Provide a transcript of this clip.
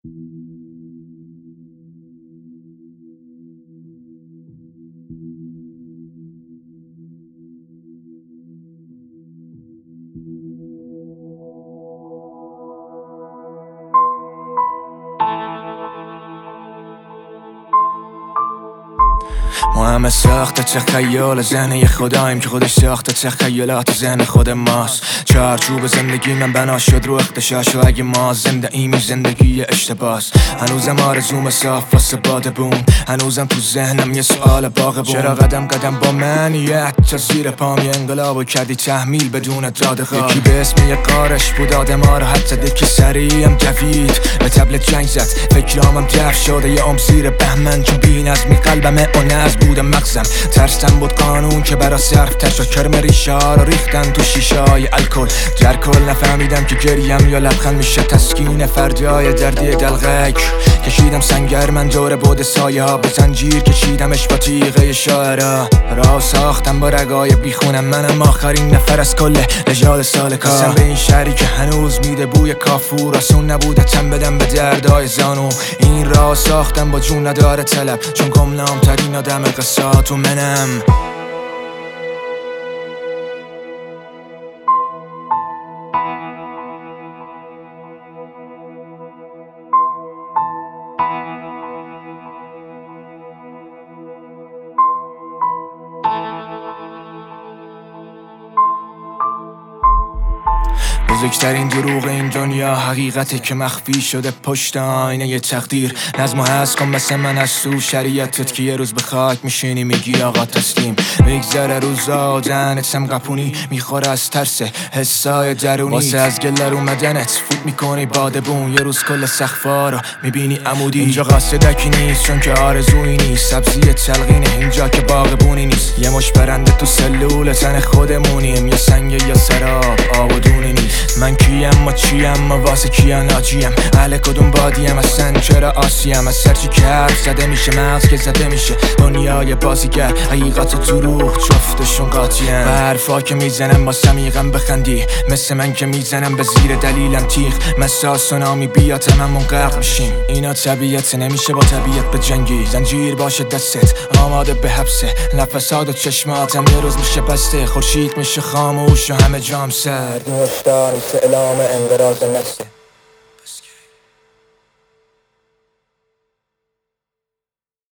ما همه ساخته چه خیال ذهن یه خداییم که خودش ساخته چه خیالات ذهن خود ماست. چارچوب زندگی من بنا شد رو اختشاش و اگه ما زنده ایمی زندگی اشتباس. هنوزم آرزوم صاف واسه باد بوم، هنوزم تو ذهنم یه سوال باغ بوم. چرا قدم با منیت تا زیر پام یه انقلابو کردی تحمیل بدون دادخواه. یکی به اسم یه قارش بود آدم ها رو حد زد، یکی سریعم دوید به تبل جنگ زد. فکرامم دف شده یه زیر بهمن چون بی نظمی قلبم اونز بودم مغزم. ترسم بود قانون که برا صرف تشاکر مریشه ها رو ریختن تو شیشه های الکل. در کل نفهمیدم که گریم یا لبخند میشه تسکین فردای دردی دلغک. کشیدم سنگر من دور بود سایه ها، به زنجیر کشیدمش با تیغه شاعرها. راه ساختم با رگای بیخونم، منم آخرین نفر از کل نژاد سالکا. قسم به این شهری که هنوز میده بوی کافور، آسون نبوده تن بدم به دردای زانو. این راه ساختم با جون نداره طلب، چون گمنام ترین آدم قصات و منم. بزرگترین دروغ این دنیا حقیقته که مخفی شده پشت آینه یه تقدیر. نظم و حس کن مثل من از تو شریعتت که یه روز به خاک میشینی میگی آقا تسلیم. میگذره روزا و دهنتم قپونی میخوره از ترس حسای درونی. واسه از گلر اومدنت فوت میکنی بادبون، یه روز کل سقفا رو میبینی عمودی. اینجا قاصدکی نیست چون که آرزویی نیست، سبزی تلقینه اینجا که باغبونی نیست. یه مش برنده تو سلول تن خودمونیم، یه سنگ یا سراب آب و دونی نیست. من کیم ما چیم ما واسه کیا ناجیم، اهل کدوم بادیم اصلا چرا آسیم. از سرچی که حرف زده میشه مغز که زده میشه، دنیای بازیگر حقیقت و دروغ جفتشون قاطیم. و حرفا که میزنم با سمیغم بخندی، مثل من که میزنم به زیر دلیلم تیغ. مثل سونامی بیاد هممون غرق میشیم، اینا طبیعت نمیشه با طبیعت به جنگی. زنجیر باشه دستت آماده به حبسه، نفسات و چشماتم یه روز میشه بسته. خورشید میشه خاموش و همه جام سرد، نوشتار مثل اعلام انقراض نسل.